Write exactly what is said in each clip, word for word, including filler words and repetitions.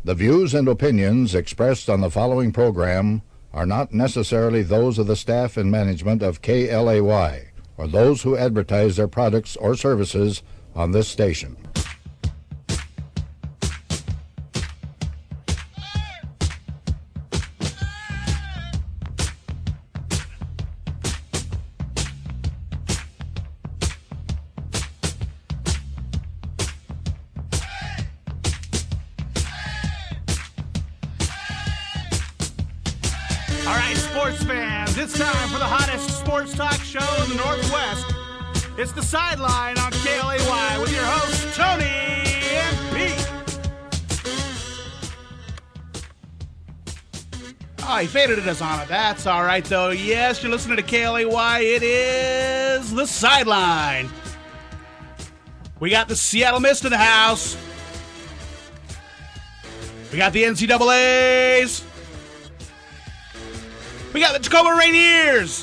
The views and opinions expressed on the following program are not necessarily those of the staff and management of K L A Y or those who advertise their products or services on this station. All right, sports fans, it's time for the hottest sports talk show in the Northwest. It's The Sideline on K L A Y with your hosts, Tony and Pete. Oh, he faded us on it. That's all right, though. Yes, you're listening to K L A Y. It is The Sideline. We got the Seattle Mist in the house. We got the N C double A's. We got the Tacoma Rainiers.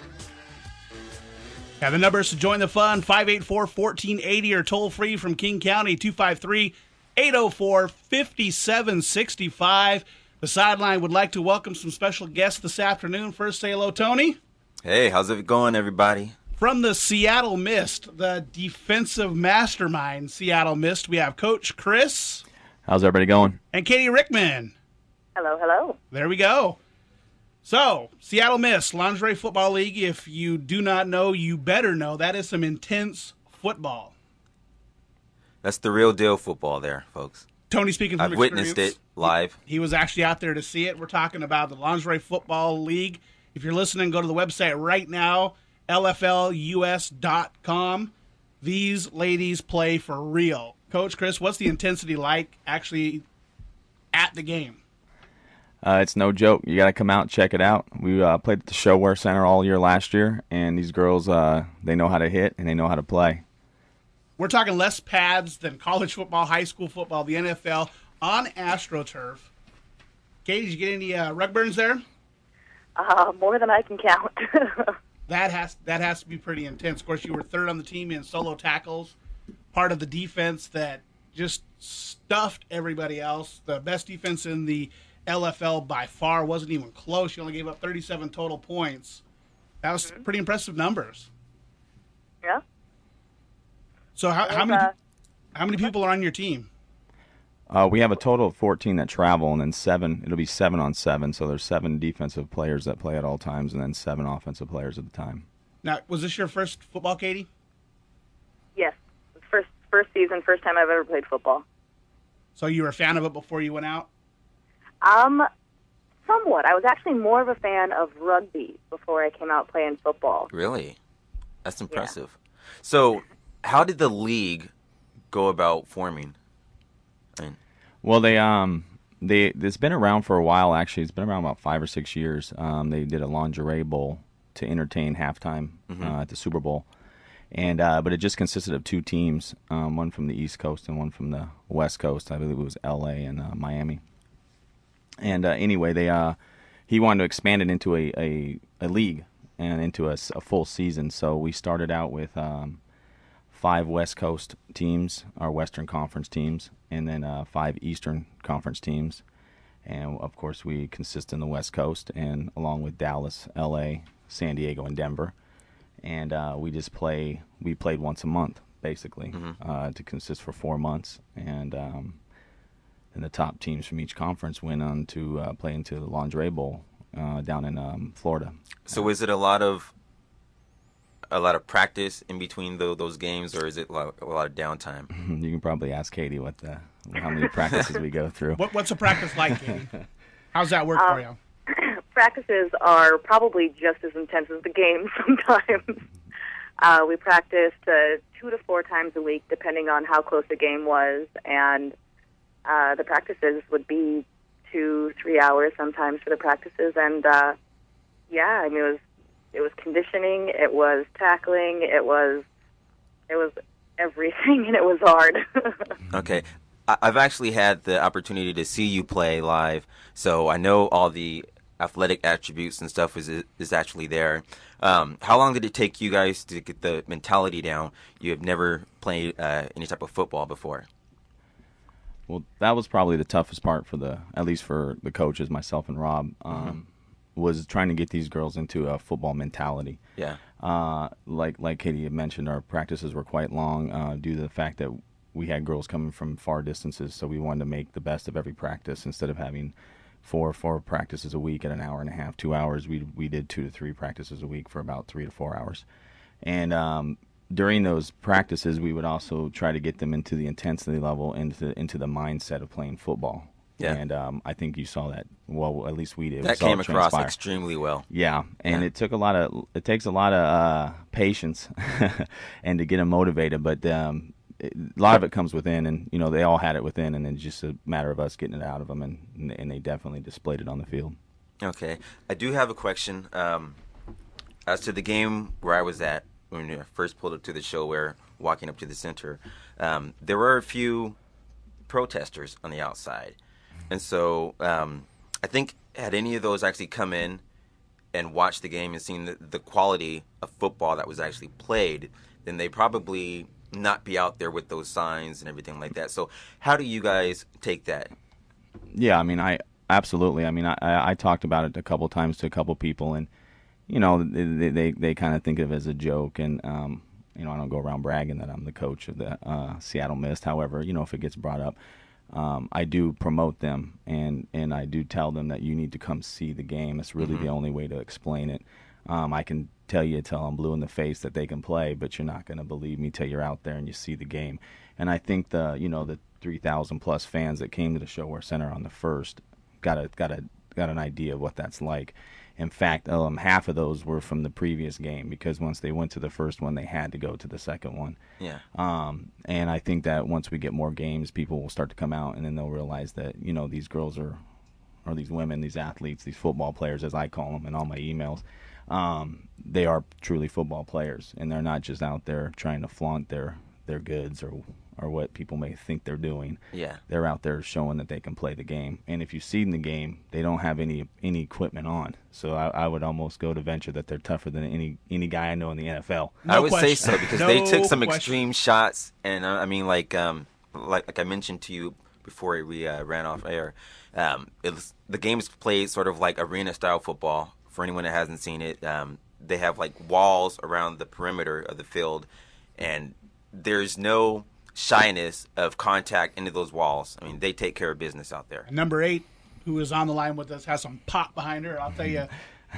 Yeah, the numbers to join the fun, five eight four, one four eight zero or toll free from King County, two five three, eight oh four, five seven six five. The Sideline would like to welcome some special guests this afternoon. First, say hello, Tony. Hey, how's it going, everybody? From the Seattle Mist, the defensive mastermind Seattle Mist, we have Coach Chris. How's everybody going? And Katie Rickman. Hello, hello. There we go. So, Seattle Mist, Lingerie Football League. If you do not know, you better know. That is some intense football. That's the real deal football there, folks. Tony speaking from I've witnessed experience. it live. He, he was actually out there to see it. We're talking about the Lingerie Football League. If you're listening, go to the website right now, L F L U S dot com. These ladies play for real. Coach Chris, what's the intensity like actually at the game? Uh, it's no joke. You got to come out and check it out. We uh, played at the ShoWare Center all year last year, and these girls, uh, they know how to hit and they know how to play. We're talking less pads than college football, high school football, the N F L, on AstroTurf. Katie, did you get any uh, rug burns there? Uh, more than I can count. that has that has to be pretty intense. Of course, you were third on the team in solo tackles, part of the defense that just stuffed everybody else. The best defense in the L F L by far, wasn't even close. You only gave up thirty-seven total points. That was mm-hmm. pretty impressive numbers. Yeah. So how, how many uh, how many people are on your team? Uh, we have a total of fourteen that travel, and then seven. It'll be seven on seven. So there's seven defensive players that play at all times, and then seven offensive players at the time. Now, was this your first football, Katie? Yes, first first season, first time I've ever played football. So you were a fan of it before you went out? Um, somewhat. I was actually more of a fan of rugby before I came out playing football. Really? That's impressive. Yeah. So, how did the league go about forming? I mean, well, they um they it's been around for a while. Actually, it's been around about five or six years. Um, they did a lingerie bowl to entertain halftime mm-hmm. uh, at the Super Bowl, and uh, but it just consisted of two teams, um, one from the East Coast and one from the West Coast. I believe it was L A and uh, Miami. And uh, anyway, they uh, he wanted to expand it into a, a, a league and into a, a full season. So we started out with um, five West Coast teams, our Western Conference teams, and then uh, five Eastern Conference teams. And, of course, we consist in the West Coast, and along with Dallas, L A, San Diego, and Denver. And uh, we just play – we played once a month, basically, mm-hmm. uh, to consist for four months. And um, – and the top teams from each conference went on to uh, play into the Lingerie Bowl uh, down in um, Florida. So, is it a lot of a lot of practice in between the, those games, or is it a lot, a lot of downtime? You can probably ask Katie what the how many practices we go through. What, what's a practice like, Katie? How's that work um, for you? Practices are probably just as intense as the games sometimes. uh, we practiced uh, two to four times a week, depending on how close the game was, and Uh, the practices would be two, three hours sometimes for the practices, and uh, yeah, I mean it was it was conditioning, it was tackling, it was it was everything, and it was hard. Okay, I've actually had the opportunity to see you play live, so I know all the athletic attributes and stuff is is actually there. Um, how long did it take you guys to get the mentality down? You have never played uh, any type of football before. Well, that was probably the toughest part for the, at least for the coaches, myself and Rob, um, mm-hmm. was trying to get these girls into a football mentality. Yeah. Uh, like like Katie had mentioned, our practices were quite long uh, due to the fact that we had girls coming from far distances, so we wanted to make the best of every practice. Instead of having four four practices a week at an hour and a half, two hours, we we did two to three practices a week for about three to four hours. And um, during those practices, we would also try to get them into the intensity level, into into the mindset of playing football. Yeah. And um, I think you saw that. Well, at least we did. That we saw came it across transpire. extremely well. Yeah, and Yeah. it took a lot of. It takes a lot of uh, patience, and to get them motivated. But um, it, a lot of it comes within, and you know they all had it within, and it's just a matter of us getting it out of them, and and they definitely displayed it on the field. Okay. I do have a question. Um, as to the game where I was at when I first pulled up to the show, where walking up to the center, um, there were a few protesters on the outside. And so um, I think had any of those actually come in and watched the game and seen the, the quality of football that was actually played, then they probably not be out there with those signs and everything like that. So how do you guys take that? Yeah, I mean, I absolutely. I mean, I, I talked about it a couple times to a couple people, and you know, they they, they kind of think of it as a joke, and um, you know, I don't go around bragging that I'm the coach of the uh, Seattle Mist. However, you know, if it gets brought up, um, I do promote them, and, and I do tell them that you need to come see the game. It's really mm-hmm. the only way to explain it. Um, I can tell you till I'm blue in the face that they can play, but you're not going to believe me till you're out there and you see the game. And I think the you know the three thousand plus fans that came to the Showwear Center on the first got a got a got an idea of what that's like. In fact, um, half of those were from the previous game, because once they went to the first one, they had to go to the second one. Yeah. Um, and I think that once we get more games, people will start to come out, and then they'll realize that, you know, these girls are, or these women, these athletes, these football players, as I call them in all my emails, um, they are truly football players, and they're not just out there trying to flaunt their, their goods or or what people may think they're doing. Yeah. They're out there showing that they can play the game. And if you've seen the game, they don't have any any equipment on. So I, I would almost go to venture that they're tougher than any any guy I know in the N F L. No I would question. say so, because no they took some question. extreme shots. And, uh, I mean, like um, like like I mentioned to you before we uh, ran off air, um, it was, the game is played sort of like arena-style football. For anyone that hasn't seen it, um, they have, like, walls around the perimeter of the field, and there's no shyness of contact into those walls. I mean, they take care of business out there. Number eight, who is on the line with us, has some pop behind her. I'll tell you,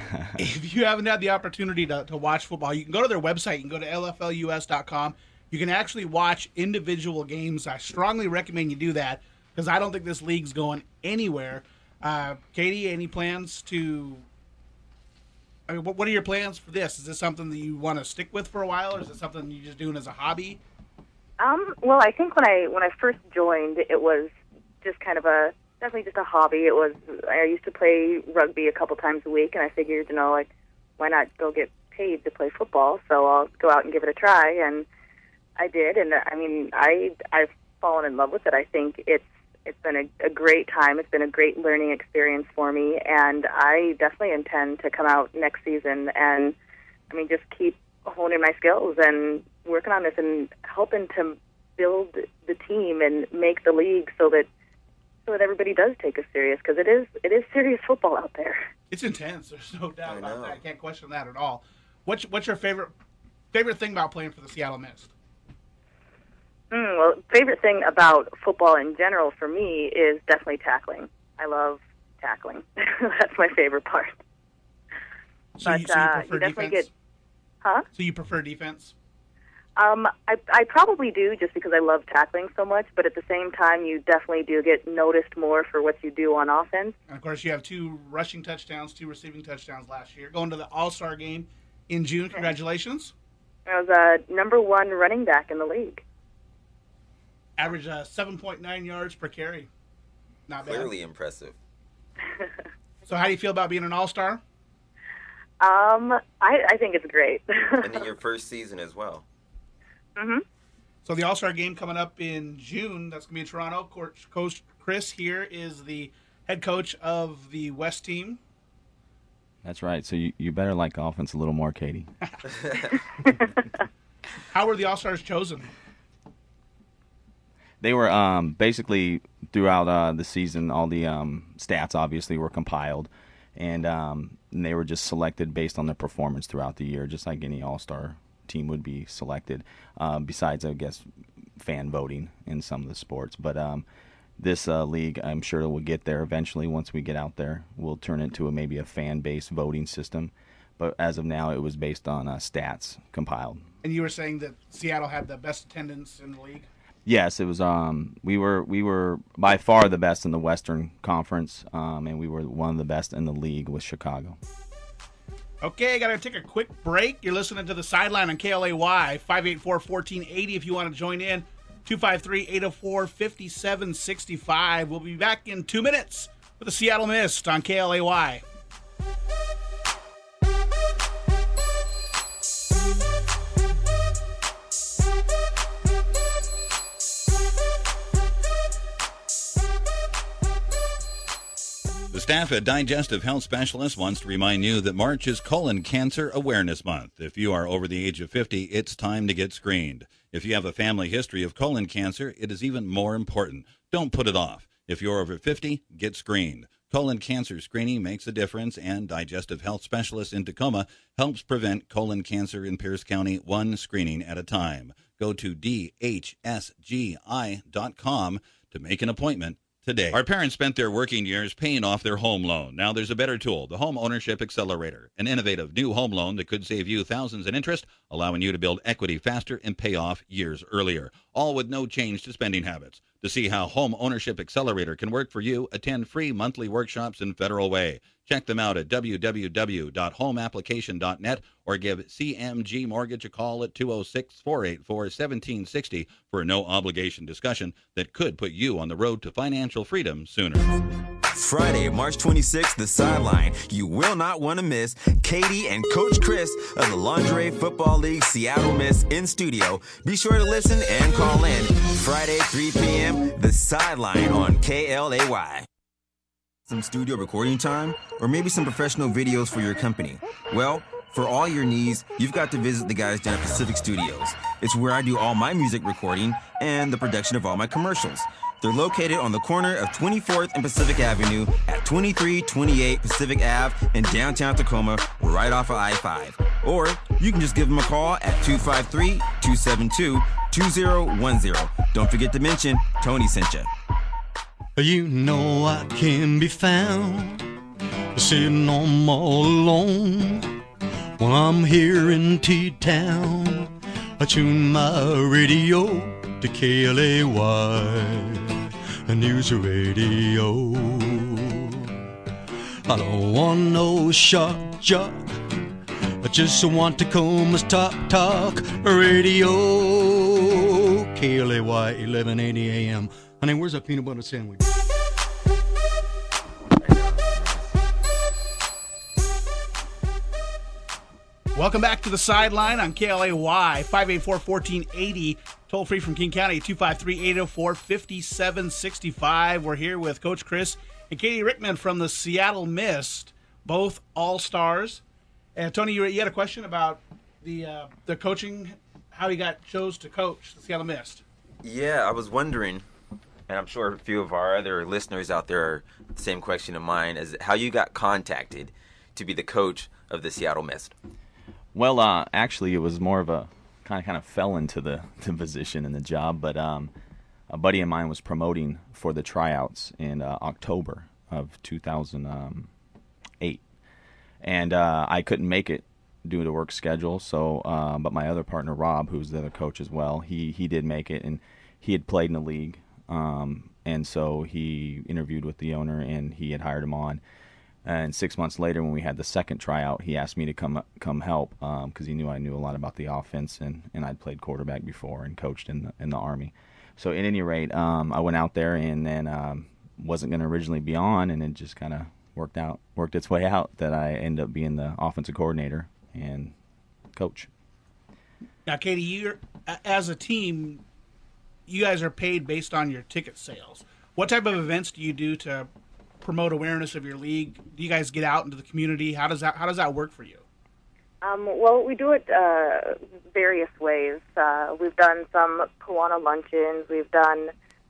if you haven't had the opportunity to, to watch football, you can go to their website. You can go to L F L U S dot com. You can actually watch individual games. I strongly recommend you do that, because I don't think this league's going anywhere. Uh, Katie, any plans to... I mean, what, what are your plans for this? Is this something that you want to stick with for a while, or is it something you're just doing as a hobby? Um, well, I think when I when I first joined, it was just kind of a definitely just a hobby. It was I used to play rugby a couple times a week, and I figured, you know, like, why not go get paid to play football? So I'll go out and give it a try, and I did. And I mean, I I've fallen in love with it. I think it's it's been a, a great time. It's been a great learning experience for me, and I definitely intend to come out next season and I mean just keep honing my skills and working on this and helping to build the team and make the league so that so that everybody does take us serious, because it is it is serious football out there. It's intense. There's no doubt I about know. that. I can't question that at all. What's what's your favorite favorite thing about playing for the Seattle Mist? Mm, well, favorite thing about football in general for me is definitely tackling. I love tackling. That's my favorite part. So, but you, so you uh, prefer you definitely defense? get, huh? So you prefer defense? Um, I, I probably do, just because I love tackling so much, but at the same time, you definitely do get noticed more for what you do on offense. And, of course, you have two rushing touchdowns, two receiving touchdowns last year. Going to the All-Star game in June. Congratulations. I was a number one running back in the league. Average uh, seven point nine yards per carry. Not bad. Clearly impressive. So how do you feel about being an All-Star? Um, I, I think it's great. And in your first season as well. Mm-hmm. So the All-Star game coming up in June. That's going to be in Toronto. Coach, Coach Chris here is the head coach of the West team. That's right. So you, you better like offense a little more, Katie. How were the All-Stars chosen? They were um, basically throughout uh, the season, all the um, stats obviously were compiled, and, um, and they were just selected based on their performance throughout the year, just like any all-star team would be selected, uh, besides, I guess, fan voting in some of the sports. But um, this uh, league, I'm sure will get there eventually once we get out there. We'll turn it into a, maybe a fan-based voting system. But as of now, it was based on uh, stats compiled. And you were saying that Seattle had the best attendance in the league? Yes, it was. Um, we were we were by far the best in the Western Conference, um, and we were one of the best in the league with Chicago. Okay, got to take a quick break. You're listening to The Sideline on K L A Y, five eight four, one four eight zero if you want to join in, two five three, eight oh four, five seven six five. We'll be back in two minutes with the Seattle Mist on K L A Y. The staff at Digestive Health Specialists wants to remind you that March is Colon Cancer Awareness Month. If you are over the age of fifty, it's time to get screened. If you have a family history of colon cancer, it is even more important. Don't put it off. If you're over fifty, get screened. Colon cancer screening makes a difference, and Digestive Health Specialists in Tacoma helps prevent colon cancer in Pierce County one screening at a time. Go to D H S G I dot com to make an appointment today. Our parents spent their working years paying off their home loan. Now there's a better tool, the Home Ownership Accelerator, an innovative new home loan that could save you thousands in interest, allowing you to build equity faster and pay off years earlier, all with no change to spending habits. To see how Home Ownership Accelerator can work for you, attend free monthly workshops in Federal Way. Check them out at w w w dot home application dot net or give C M G Mortgage a call at two oh six, four eight four, one seven six oh for a no-obligation discussion that could put you on the road to financial freedom sooner. Friday, March twenty-sixth, The Sideline. You will not want to miss Katie and Coach Chris of the Lingerie Football League Seattle Mist in studio. Be sure to listen and call in. Friday, three p.m., The Sideline on K L A Y. Some studio recording time, or maybe some professional videos for your company. Well, for all your needs, you've got to visit the guys down at Pacific Studios. It's where I do all my music recording and the production of all my commercials. They're located on the corner of twenty-fourth and Pacific Avenue at twenty-three twenty-eight Pacific Ave in downtown Tacoma, right off of I five. Or you can just give them a call at two five three, two seven two, two oh one oh. Don't forget to mention Tony sent you. You know I can be found sitting on all alone when I'm here in T-Town. I tune my radio to K L A Y, a news radio. I don't want no shock jock, I just want Tacoma's Top Talk Radio. K L A Y, eleven eighty A M. Honey, where's that peanut butter sandwich? Welcome back to The Sideline on K L A Y, five eight four, one four eight oh, toll free from King County, two five three, eight oh four, five seven six five. We're here with Coach Chris and Katie Rickman from the Seattle Mist, both All-Stars. And Tony, you, you had a question about the uh, the coaching, how you got chose to coach the Seattle Mist. Yeah, I was wondering, and I'm sure a few of our other listeners out there are the same question of mine, as how you got contacted to be the coach of the Seattle Mist. Well, uh, actually, it was more of a kind of kind of fell into the, the position and the job, but um, a buddy of mine was promoting for the tryouts in uh, October of two thousand eight, and uh, I couldn't make it due to work schedule. So, uh, but my other partner Rob, who's the other coach as well, he he did make it, and he had played in the league, um, and so he interviewed with the owner, and he had hired him on. And six months later, when we had the second tryout, he asked me to come come help because um, he knew I knew a lot about the offense, and, and I'd played quarterback before and coached in the in the Army. So at any rate, um, I went out there and then um, wasn't going to originally be on, and it just kind of worked out, worked its way out that I ended up being the offensive coordinator and coach. Now, Katie, you're, as a team, you guys are paid based on your ticket sales. What type of events do you do to promote awareness of your league? Do you guys get out into the community? How does that How does that work for you? Um, well, we do it uh, various ways. Uh, we've done some Kiwanis luncheons. We've done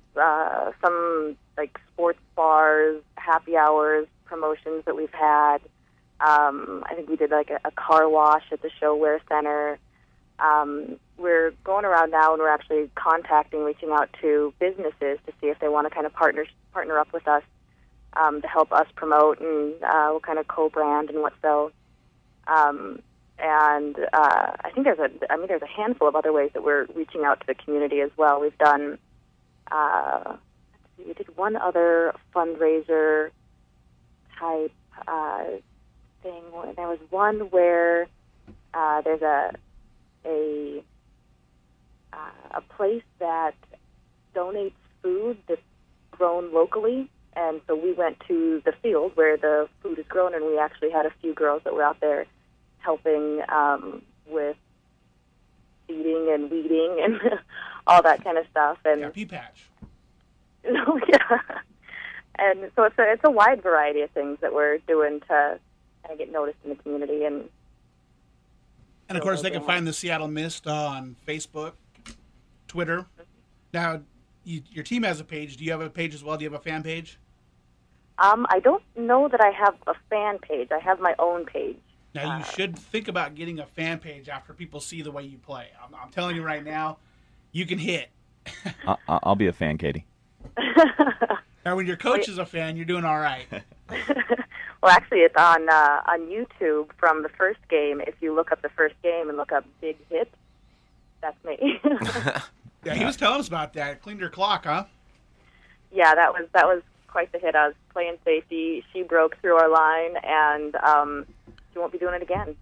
uh, some like sports bars, happy hours, promotions that we've had. Um, I think we did like a, a car wash at the ShowWare Center. Um, we're going around now and we're actually contacting, reaching out to businesses to see if they want to kind of partner partner up with us um, to help us promote and uh, what kind of co-brand and what so. Um, and uh, I think there's a, I mean, there's a handful of other ways that we're reaching out to the community as well. We've done, uh, we did one other fundraiser type uh, thing. There was one where uh, there's a a uh, a place that donates food that's grown locally, and so we went to the field where the food is grown, and we actually had a few girls that were out there helping um, with feeding and weeding and all that kind of stuff. And Yeah, pea patch. yeah, and so it's a it's a wide variety of things that we're doing to kind of get noticed in the community. And And of course, they can find the Seattle Mist on Facebook, Twitter. Now, you, your team has a page. Do you have a page as well? Do you have a fan page? Um, I don't know that I have a fan page. I have my own page. Now, you should think about getting a fan page after people see the way you play. I'm, I'm telling you right now, you can hit. I, I'll be a fan, Katie. Now, when your coach is a fan, you're doing all right. Well, actually, it's on uh, on YouTube from the first game. If you look up the first game and look up Big Hit, that's me. Yeah, he was telling us about that. Cleaned your clock, huh? Yeah, that was that was quite the hit. I was playing safety. She broke through our line, and um, she won't be doing it again.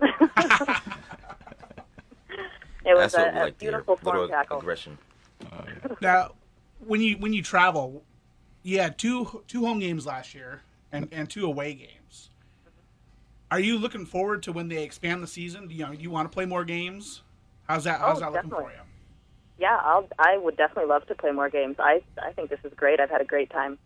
It was That's what a, we a like to hear. beautiful form Little tackle. aggression. Now, when you when you travel, you had two two home games last year and, and two away games. Are you looking forward to when they expand the season? Do you, know, do you want to play more games? How's that? How's Oh, that looking definitely. for you? Yeah, I'll, I would definitely love to play more games. I I think this is great. I've had a great time.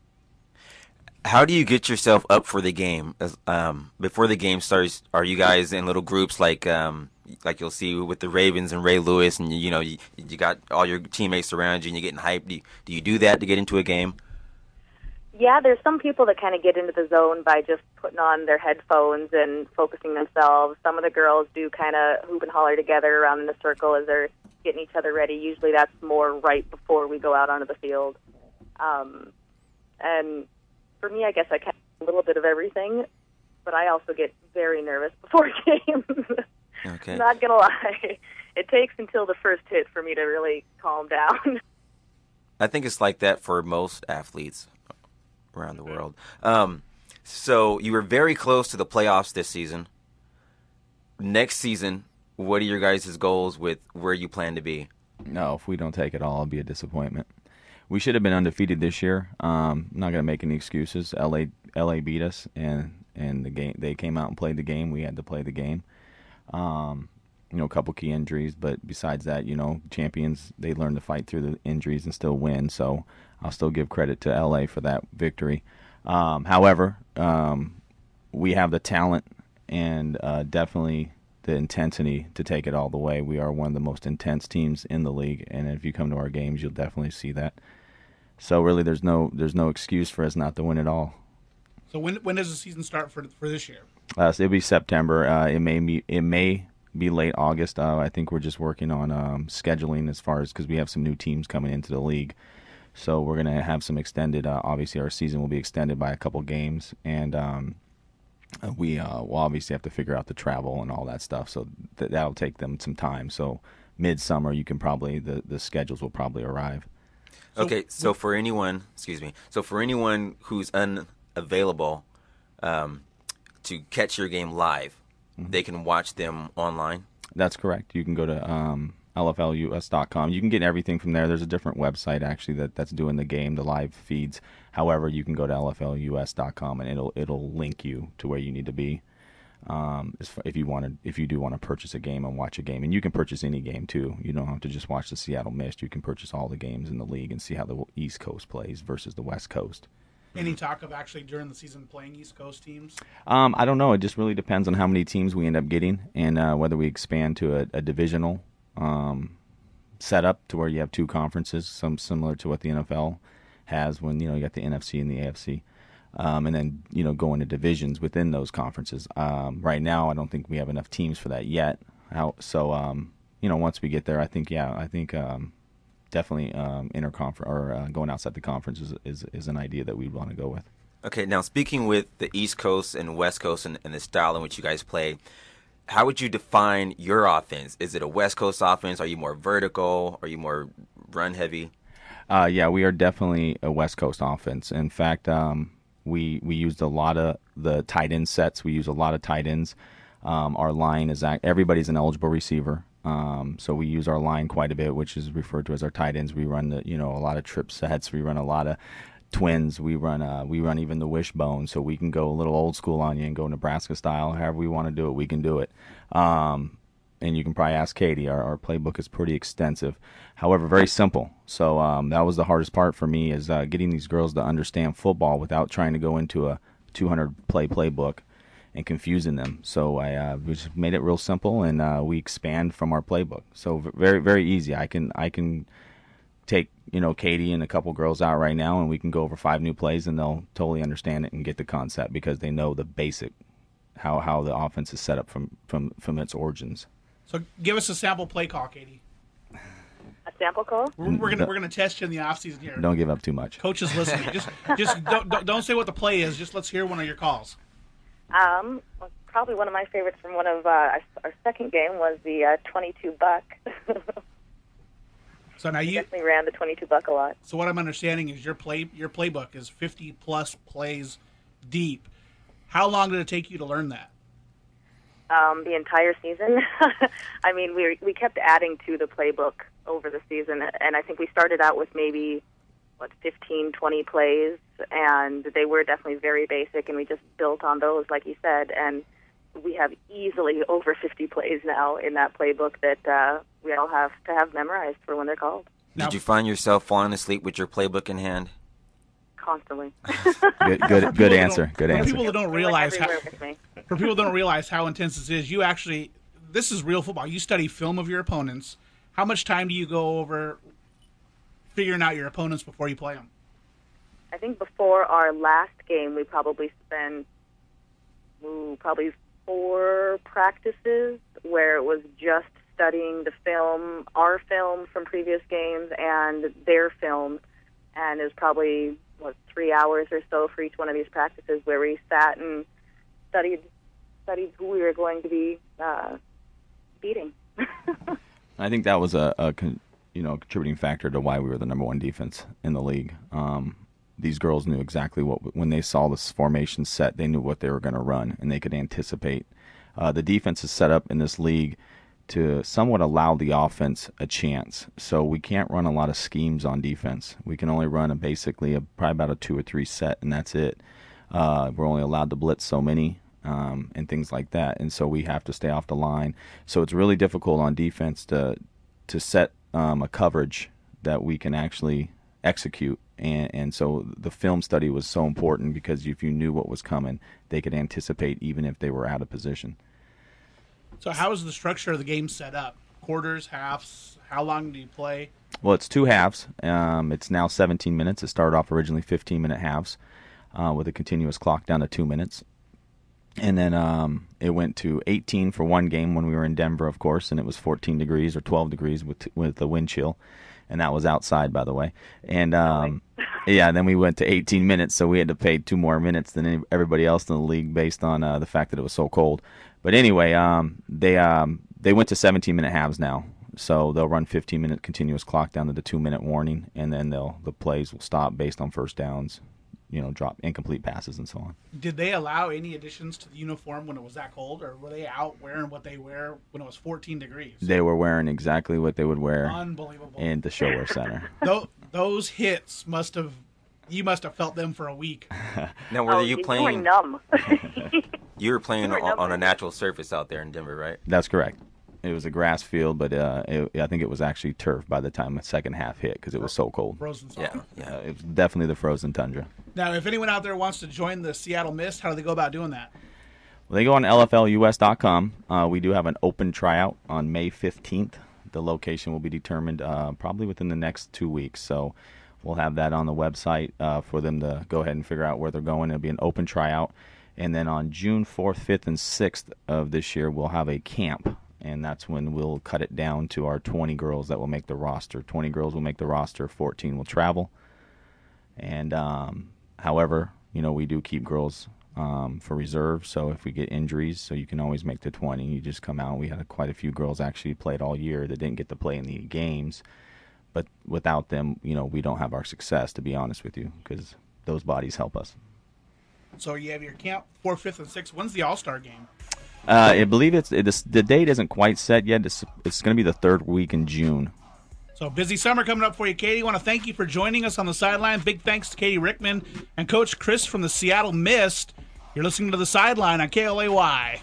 How do you get yourself up for the game? As- Um, before the game starts, are you guys in little groups like um, like you'll see with the Ravens and Ray Lewis, and you, you know you, you got all your teammates around you and you're getting hyped? Do you, do you do that to get into a game? Yeah, there's some people that kind of get into the zone by just putting on their headphones and focusing themselves. Some of the girls do kind of hoop and holler together around in a circle as they're getting each other ready. Usually that's more right before we go out onto the field. Um, and for me, I guess I catch a little bit of everything, but I also get very nervous before games. Okay. Not going to lie. It takes until the first hit for me to really calm down. I think it's like that for most athletes around the world. Um, so you were very close to the playoffs this season. Next season, what are your guys' goals with where you plan to be? No, if we don't take it all, it'll be a disappointment. We should have been undefeated this year. Um, I'm not going to make any excuses. L A L A beat us, and and the game they came out and played the game. We had to play the game. Um, you know, a couple key injuries, but besides that, you know, champions, they learn to fight through the injuries and still win. So I'll still give credit to L A for that victory. Um, however, um, we have the talent and uh, definitely the intensity to take it all the way. We are one of the most intense teams in the league, and if you come to our games, you'll definitely see that. So really, there's no there's no excuse for us not to win it all. So when when does the season start for for this year? Uh, so it'll be September. Uh, it may be it may be late August. Uh, I think we're just working on um, scheduling as far as because we have some new teams coming into the league. So we're gonna have some extended. Uh, obviously, our season will be extended by a couple games, and um, we uh, will obviously have to figure out the travel and all that stuff. So th- that'll take them some time. So midsummer, you can probably the the schedules will probably arrive. Okay, so for anyone, excuse me, so for anyone who's unavailable um, to catch your game live, mm-hmm. they can watch them online? That's correct. You can go to um, L F L U S dot com. You can get everything from there. There's a different website, actually, that, that's doing the game, the live feeds. However, you can go to L F L U S dot com, and it'll it'll link you to where you need to be. Um, if you want to, if you do want to purchase a game and watch a game, and you can purchase any game too. You don't have to just watch the Seattle Mist. You can purchase all the games in the league and see how the East Coast plays versus the West Coast. Any talk of actually during the season playing East Coast teams? Um, I don't know. It just really depends on how many teams we end up getting and uh, whether we expand to a, a divisional um, set up to where you have two conferences, some similar to what the N F L has when, you know, you got the N F C and the A F C. Um, and then, you know, go into divisions within those conferences. Um, right now, I don't think we have enough teams for that yet. How, so, um, you know, once we get there, I think, yeah, I think um, definitely um, interconference or uh, going outside the conference is, is, is an idea that we'd want to go with. Okay, now speaking with the East Coast and West Coast and, and the style in which you guys play, how would you define your offense? Is it a West Coast offense? Are you more vertical? Are you more run heavy? Uh, yeah, we are definitely a West Coast offense. In fact, um, we we used a lot of the tight end sets. We use a lot of tight ends. Um, our line is act- everybody's an eligible receiver, um, so we use our line quite a bit, which is referred to as our tight ends. We run the you know a lot of trip sets. We run a lot of twins. We run uh, we run even the wishbone, so we can go a little old school on you and go Nebraska style. However we want to do it, we can do it. Um, and you can probably ask Katie. Our, our playbook is pretty extensive, however, very simple. So um, that was the hardest part for me is uh, getting these girls to understand football without trying to go into a two hundred play playbook and confusing them. So I uh, we just made it real simple, and uh, we expand from our playbook. So very very easy. I can I can take you know Katie and a couple girls out right now, and we can go over five new plays, and they'll totally understand it and get the concept because they know the basic how how the offense is set up from from from its origins. So give us a sample play call, Katie. A sample call? We're, we're gonna we're gonna test you in the off season here. Don't give up too much. Coach is listening. Just just don't, don't don't say what the play is. Just let's hear one of your calls. Um, well, probably one of my favorites from one of uh, our, our second game was the uh, twenty-two buck. So now you definitely ran the twenty-two buck a lot. So what I'm understanding is your play your playbook is fifty plus plays deep. How long did it take you to learn that? Um, the entire season. I mean, we we kept adding to the playbook over the season, and I think we started out with maybe what fifteen, twenty plays, and they were definitely very basic, and we just built on those, like you said, and we have easily over fifty plays now in that playbook that uh, we all have to have memorized for when they're called. Did you find yourself falling asleep with your playbook in hand? Constantly. Good, good, good answer. Good For answer. people that don't realize how, Everywhere with me. for people that don't realize how intense this is, you actually this is real football. You study film of your opponents. How much time do you go over figuring out your opponents before you play them? I think before our last game, we probably spent ooh, probably four practices where it was just studying the film, our film from previous games, and their film, and it was probably what three hours or so for each one of these practices where we sat and studied studied who we were going to be uh, beating. I think that was a, a con, you know contributing factor to why we were the number one defense in the league. Um, these girls knew exactly what when they saw this formation set, they knew what they were going to run, and they could anticipate. Uh, the defense is set up in this league to somewhat allow the offense a chance. So we can't run a lot of schemes on defense. We can only run a basically a, probably about a two or three set, and that's it. Uh, we're only allowed to blitz so many um, and things like that, and so we have to stay off the line. So it's really difficult on defense to to set um, a coverage that we can actually execute. And, and so the film study was so important because if you knew what was coming, they could anticipate even if they were out of position. So how is the structure of the game set up? Quarters, halves, how long do you play? Well, it's two halves. Um, it's now seventeen minutes. It started off originally fifteen-minute halves uh, with a continuous clock down to two minutes. And then um, it went to eighteen for one game when we were in Denver, of course, and it was fourteen degrees or twelve degrees with with the wind chill. And that was outside, by the way. And um, yeah, then we went to eighteen minutes, so we had to pay two more minutes than any, everybody else in the league based on uh, the fact that it was so cold. But anyway, um, they um, they went to seventeen-minute halves now, so they'll run fifteen-minute continuous clock down to the two-minute warning, and then they'll the plays will stop based on first downs, you know, drop incomplete passes and so on. Did they allow any additions to the uniform when it was that cold, or were they out wearing what they wear when it was fourteen degrees? They were wearing exactly what they would wear Unbelievable. in the ShoWare Center. Those, those hits must have, you must have felt them for a week. Now, were oh, you you playing? were numb. You were playing You were on, on a numb. natural surface out there in Denver, right? That's correct. It was a grass field, but uh, it, I think it was actually turf by the time the second half hit because it was so cold. Frozen Yeah, solid. yeah. Uh, it was definitely the frozen tundra. Now, if anyone out there wants to join the Seattle Mist, how do they go about doing that? Well, they go on L F L U S dot com. Uh, we do have an open tryout on May fifteenth. the location will be determined uh, probably within the next two weeks. So we'll have that on the website uh, for them to go ahead and figure out where they're going. It'll be an open tryout. And then on June fourth, fifth, and sixth of this year, we'll have a camp. And that's when we'll cut it down to our twenty girls that will make the roster. twenty girls will make the roster, fourteen will travel. And um, however, you know, we do keep girls um, for reserve. So if we get injuries, so you can always make the twenty. You just come out. We had quite a few girls actually played all year that didn't get to play in the games. But without them, you know, we don't have our success, to be honest with you, because those bodies help us. So you have your camp fourth, fifth, and sixth. When's the All-Star game? Uh, I believe it's, it's the date isn't quite set yet. It's, it's going to be the third week in June. So busy summer coming up for you, Katie. I want to thank you for joining us on the sideline. Big thanks to Katie Rickman and Coach Chris from the Seattle Mist. You're listening to The Sideline on K L A Y.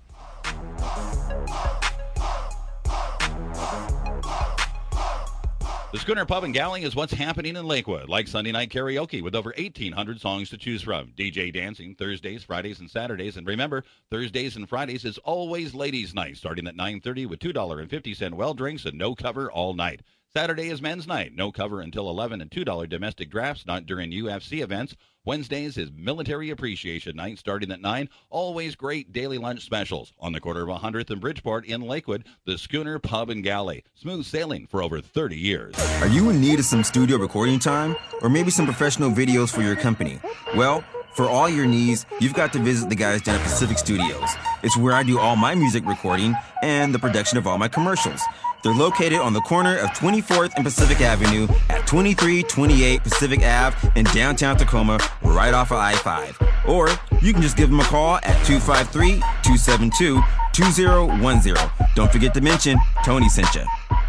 The Schooner Pub and Galley is what's happening in Lakewood, like Sunday night karaoke with over eighteen hundred songs to choose from. D J dancing Thursdays, Fridays, and Saturdays. And remember, Thursdays and Fridays is always ladies' night, starting at nine thirty with two dollars and fifty cents well drinks and no cover all night. Saturday is men's night, no cover until eleven and two dollars domestic drafts, not during U F C events. Wednesdays is military appreciation night, starting at nine. Always great daily lunch specials. On the corner of one hundredth and Bridgeport in Lakewood, the Schooner Pub and Galley. Smooth sailing for over thirty years. Are you in need of some studio recording time? Or maybe some professional videos for your company? Well, for all your needs, you've got to visit the guys down at Pacific Studios. It's where I do all my music recording and the production of all my commercials. They're located on the corner of twenty-fourth and Pacific Avenue at twenty-three twenty-eight Pacific Ave in downtown Tacoma, right off of I five. Or you can just give them a call at two five three, two seven two, two zero one zero. Don't forget to mention Tony sent you.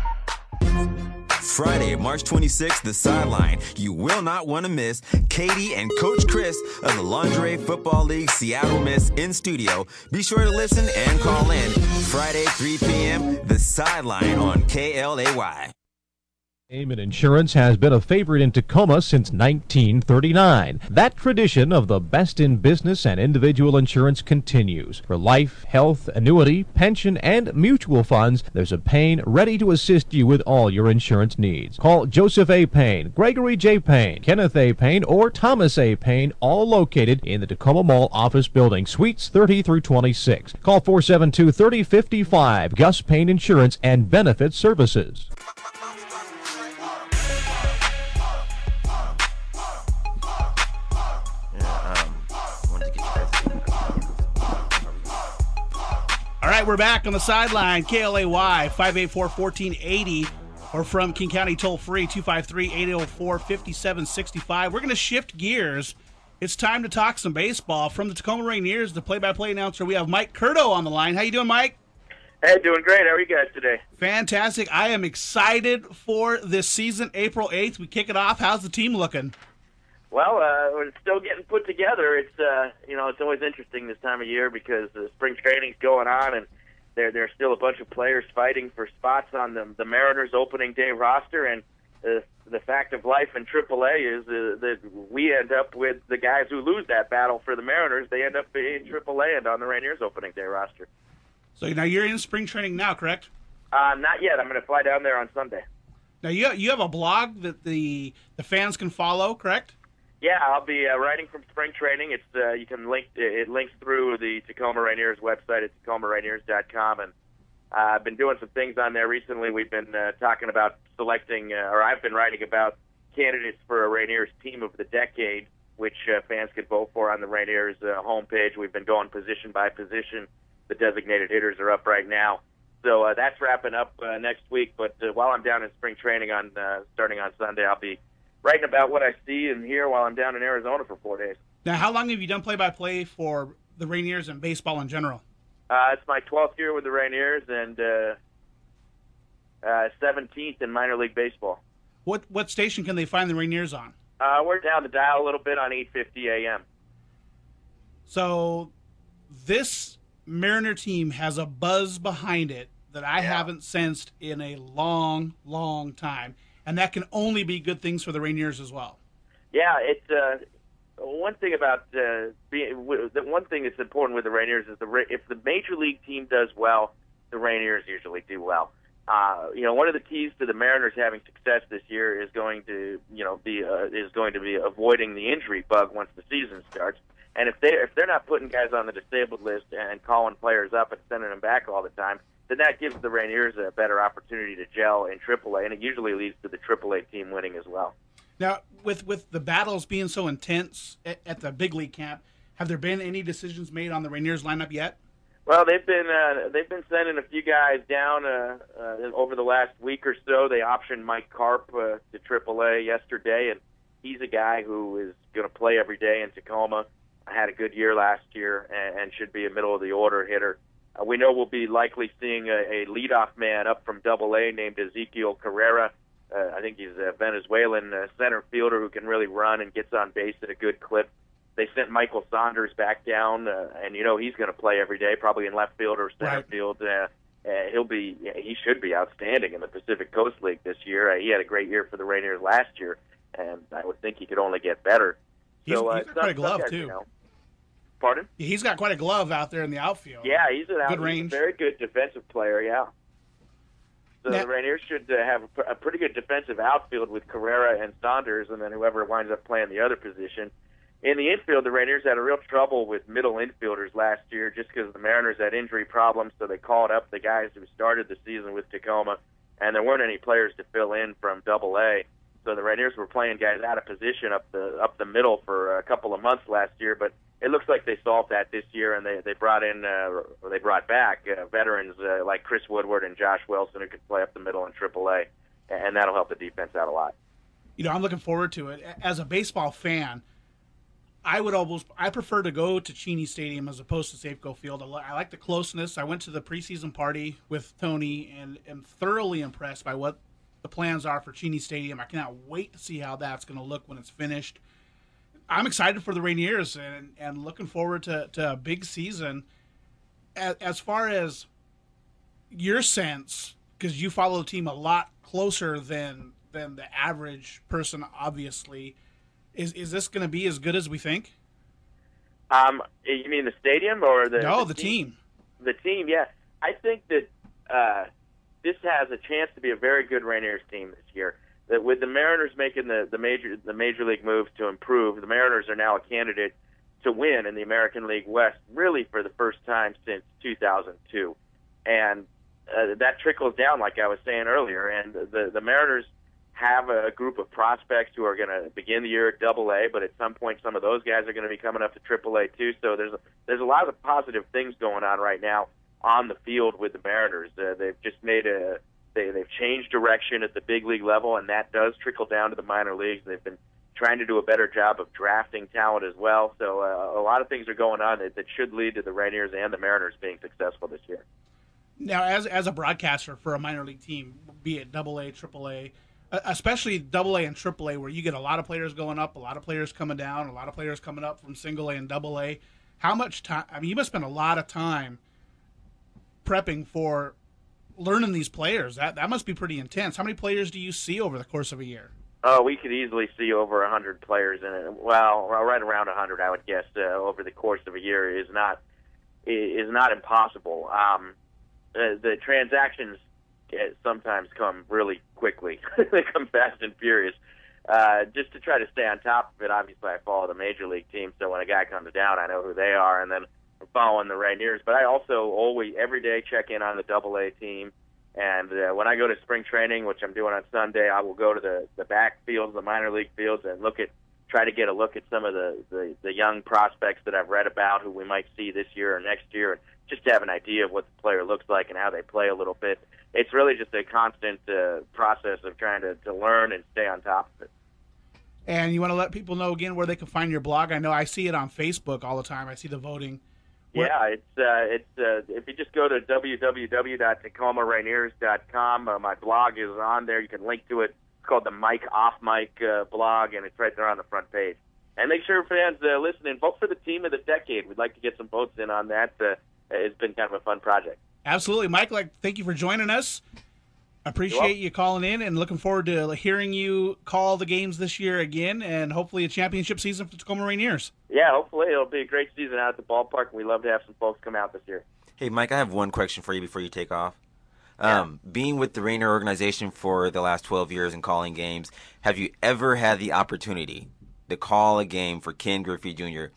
Friday, March twenty-sixth, The Sideline. You will not want to miss Katie and Coach Chris of the Lingerie Football League Seattle Mist in studio. Be sure to listen and call in. Friday, three p.m., The Sideline on K L A Y. Amon Insurance has been a favorite in Tacoma since nineteen thirty-nine. That tradition of the best in business and individual insurance continues. For life, health, annuity, pension, and mutual funds, there's a Payne ready to assist you with all your insurance needs. Call Joseph A. Payne, Gregory J. Payne, Kenneth A. Payne, or Thomas A. Payne, all located in the Tacoma Mall office building, suites thirty through twenty-six. Call four seven two, three oh five five, Gus Payne Insurance and Benefits Services. All right, we're back on the sideline. K L A Y, five eight four, one four eight zero, or from King County toll-free, two five three, eight oh four, five seven six five. We're going to shift gears. It's time to talk some baseball. From the Tacoma Rainiers, the play-by-play announcer, we have Mike Curto on the line. How you doing, Mike? Hey, doing great. How are you guys today? Fantastic. I am excited for this season. April eighth, we kick it off. How's the team looking? Well, uh, we're still getting put together. It's uh, you know, it's always interesting this time of year because the spring training's going on, and there there's still a bunch of players fighting for spots on the the Mariners opening day roster. And uh, the fact of life in triple A is uh, that we end up with the guys who lose that battle for the Mariners. They end up in triple A and on the Rainiers opening day roster. So now you're in spring training now, correct? Uh, not yet. I'm going to fly down there on Sunday. Now you you have a blog that the the fans can follow, correct? Yeah, I'll be uh, writing from spring training. It's uh, you can link it links through the Tacoma Rainiers website at tacoma rainiers dot com, and uh, I've been doing some things on there recently. We've been uh, talking about selecting, uh, or I've been writing about candidates for a Rainiers team of the decade, which uh, fans could vote for on the Rainiers uh, homepage. We've been going position by position. The designated hitters are up right now, so uh, that's wrapping up uh, next week. But uh, while I'm down in spring training on uh, starting on Sunday, I'll be writing about what I see and hear while I'm down in Arizona for four days. Now, how long have you done play-by-play for the Rainiers and baseball in general? Uh, it's my twelfth year with the Rainiers and uh, uh, seventeenth in minor league baseball. What what station can they find the Rainiers on? Uh, we're down the dial a little bit on eight fifty A M. So this Mariner team has a buzz behind it that I yeah. haven't sensed in a long, long time. And that can only be good things for the Rainiers as well. Yeah, it's uh, one thing about uh, being. The one thing that's important with the Rainiers is the if the major league team does well, the Rainiers usually do well. Uh, you know, one of the keys to the Mariners having success this year is going to, you know, be uh, is going to be avoiding the injury bug once the season starts. And if they if they're not putting guys on the disabled list and calling players up and sending them back all the time, then that gives the Rainiers a better opportunity to gel in triple A, and it usually leads to the triple A team winning as well. Now, with with the battles being so intense at, at the big league camp, have there been any decisions made on the Rainiers lineup yet? Well, they've been uh, they've been sending a few guys down uh, uh, over the last week or so. They optioned Mike Karp uh, to triple A yesterday, and he's a guy who is going to play every day in Tacoma. Had a good year last year and, and should be a middle of the order hitter. Uh, we know we'll be likely seeing a, a leadoff man up from Double A named Ezekiel Carrera. Uh, I think he's a Venezuelan uh, center fielder who can really run and gets on base at a good clip. They sent Michael Saunders back down, uh, and you know he's going to play every day, probably in left field or center Right. field. Uh, uh, he'll be, he should be outstanding in the Pacific Coast League this year. Uh, he had a great year for the Rainiers last year, and I would think he could only get better. He's, so, uh, he's got some- quite a glove, some guys, too. you know- Pardon? Yeah, he's got quite a glove out there in the outfield. Yeah, he's an out, Good he's range. a very good defensive player. Yeah. So Now- the Rainiers should uh, have a, pr- a pretty good defensive outfield with Carrera and Saunders, and then whoever winds up playing the other position. In the infield, the Rainiers had a real trouble with middle infielders last year, just because the Mariners had injury problems. So they called up the guys who started the season with Tacoma, and there weren't any players to fill in from Double A. So the Rainiers were playing guys out of position up the up the middle for a couple of months last year, but it looks like they solved that this year, and they they brought in uh, or they brought back uh, veterans uh, like Chris Woodward and Josh Wilson who could play up the middle in Triple A, and that'll help the defense out a lot. You know, I'm looking forward to it. As a baseball fan, I would almost I prefer to go to Cheney Stadium as opposed to Safeco Field. I li- I like the closeness. I went to the preseason party with Tony and am thoroughly impressed by what the plans are for Cheney Stadium. I cannot wait to see how that's going to look when it's finished. I'm excited for the Rainiers and, and looking forward to, to a big season. As, as far as your sense, because you follow the team a lot closer than than the average person, obviously, is is this going to be as good as we think? Um, you mean the stadium or the No, the team. The team, yeah. I think that uh, this has a chance to be a very good Rainiers team this year. That with the Mariners making the, the major the major league moves to improve, the Mariners are now a candidate to win in the American League West, really for the first time since two thousand two, and uh, that trickles down, like I was saying earlier. And the the Mariners have a group of prospects who are going to begin the year at Double A, but at some point, some of those guys are going to be coming up to Triple A too. So there's a, there's a lot of positive things going on right now on the field with the Mariners. Uh, they've just made a They, they've changed direction at the big league level, and that does trickle down to the minor leagues. They've been trying to do a better job of drafting talent as well. So uh, a lot of things are going on that, that should lead to the Rainiers and the Mariners being successful this year. Now, as as a broadcaster for a minor league team, be it Double A, Triple A, especially Double A and Triple A, where you get a lot of players going up, a lot of players coming down, a lot of players coming up from Single A and Double A. How much time? I mean, you must spend a lot of time prepping for learning these players. That that must be pretty intense. How many players do you see over the course of a year? Oh, we could easily see over a hundred players in it. Well, right around a hundred, I would guess, uh, over the course of a year is not is not impossible. Um, the, the transactions sometimes come really quickly; they come fast and furious. Uh, just to try to stay on top of it, obviously, I follow the major league team, so when a guy comes down, I know who they are, and then I'm following the Rainiers. But I also always, every day, check in on the Double A team. And uh, when I go to spring training, which I'm doing on Sunday, I will go to the, the back fields, the minor league fields, and look at, try to get a look at some of the, the, the young prospects that I've read about who we might see this year or next year, and just to have an idea of what the player looks like and how they play a little bit. It's really just a constant uh, process of trying to, to learn and stay on top of it. And you want to let people know again where they can find your blog? I know I see it on Facebook all the time. I see the voting. Where- Yeah, it's uh, it's uh, if you just go to w w w dot tacoma rainiers dot com, uh, my blog is on there. You can link to it. It's called the Mike Off Mike uh, blog, and it's right there on the front page. And make sure fans uh, listening, vote for the team of the decade. We'd like to get some votes in on that. Uh, it's been kind of a fun project. Absolutely, Mike. Like, thank you for joining us. Appreciate you calling in, and looking forward to hearing you call the games this year again, and hopefully a championship season for the Tacoma Rainiers. Yeah, hopefully it'll be a great season out at the ballpark, and we love to have some folks come out this year. Hey, Mike, I have one question for you before you take off. Um, being with the Rainier organization for the last twelve years and calling games, have you ever had the opportunity to call a game for Ken Griffey Junior?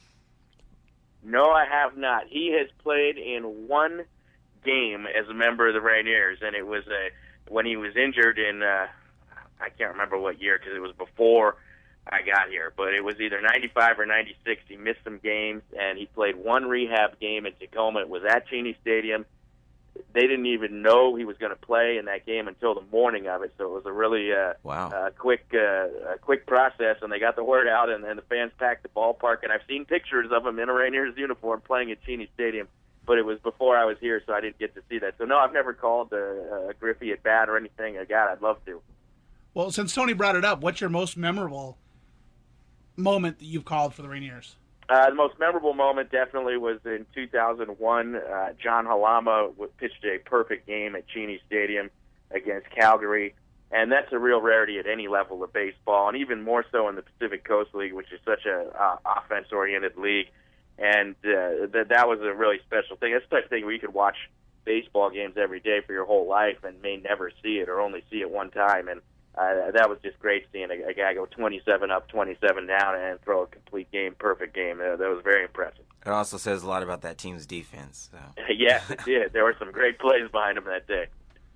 No, I have not. He has played in one game as a member of the Rainiers, and it was a, when he was injured in, uh, I can't remember what year because it was before I got here, but it was either ninety-five or ninety-six. He missed some games, and he played one rehab game in Tacoma. It was at Cheney Stadium. They didn't even know he was going to play in that game until the morning of it, so it was a really uh, wow. uh, quick uh, a quick process, and they got the word out, and, and the fans packed the ballpark, and I've seen pictures of him in a Rainiers uniform playing at Cheney Stadium, but it was before I was here, so I didn't get to see that. So, no, I've never called uh, uh, Griffey at bat or anything. Uh, God, I'd love to. Well, since Tony brought it up, what's your most memorable moment that you've called for the Rainiers? Uh, the most memorable moment definitely was in two thousand one. Uh, John Halama pitched a perfect game at Cheney Stadium against Calgary, and that's a real rarity at any level of baseball, and even more so in the Pacific Coast League, which is such a uh, offense-oriented league. And uh, that that was a really special thing. It's such a thing where you could watch baseball games every day for your whole life and may never see it or only see it one time. And Uh, that was just great seeing a, a guy go twenty-seven up, twenty-seven down, and throw a complete game, perfect game. Uh, that was very impressive. It also says a lot about that team's defense. So. Yes, it did. There were some great plays behind him that day.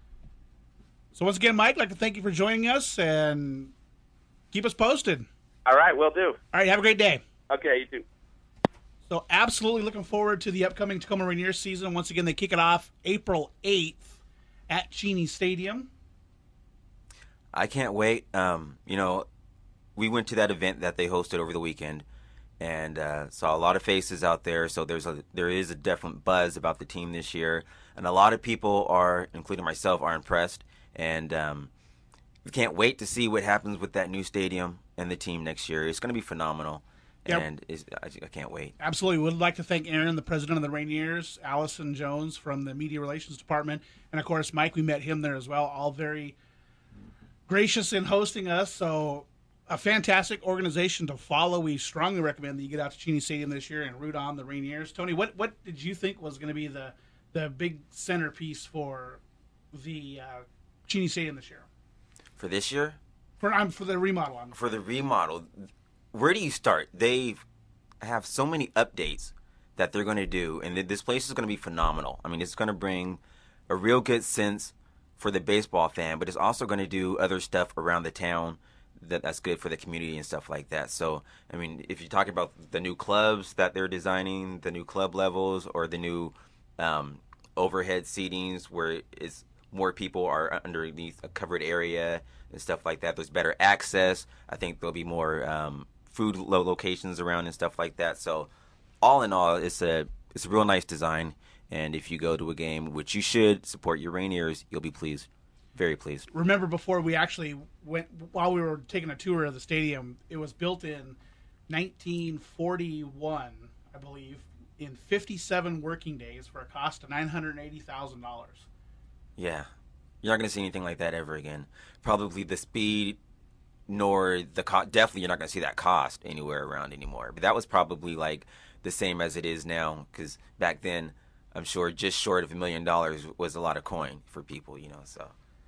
So once again, Mike, I'd like to thank you for joining us, and keep us posted. All right, will do. All right, have a great day. Okay, you too. So absolutely looking forward to the upcoming Tacoma Rainiers season. Once again, they kick it off April eighth at Cheney Stadium. I can't wait. Um, you know, we went to that event that they hosted over the weekend, and uh, saw a lot of faces out there. So there's a there is a definite buzz about the team this year, and a lot of people are, including myself, are impressed. And um, we can't wait to see what happens with that new stadium and the team next year. It's going to be phenomenal, yep. and it's, I, I can't wait. Absolutely. Would like to thank Aaron, the president of the Rainiers, Allison Jones from the Media Relations Department, and of course Mike. We met him there as well. All very gracious in hosting us, so a fantastic organization to follow. We strongly recommend that you get out to Cheney Stadium this year and root on the Rainiers. Tony, what what did you think was going to be the the big centerpiece for the uh, Cheney Stadium this year? For this year? For um, for the remodel. I'm for the remodel, where do you start? They have so many updates that they're going to do, and this place is going to be phenomenal. I mean, it's going to bring a real good sense for the baseball fan, but it's also going to do other stuff around the town that that's good for the community and stuff like that. So, I mean, if you're talking about the new clubs that they're designing, the new club levels, or the new um, overhead seatings where it's more people are underneath a covered area and stuff like that, there's better access. I think there'll be more um, food lo- locations around and stuff like that. So, all in all, it's a it's a real nice design. And if you go to a game, which you should, support your Rainiers, you'll be pleased, very pleased. Remember, before we actually went, while we were taking a tour of the stadium, it was built in nineteen forty-one, I believe, in fifty-seven working days for a cost of nine hundred eighty thousand dollars. Yeah. You're not going to see anything like that ever again. Probably the speed, nor the cost. Definitely you're not going to see that cost anywhere around anymore. But that was probably like the same as it is now, because back then, I'm sure just short of a million dollars was a lot of coin for people, you know. So,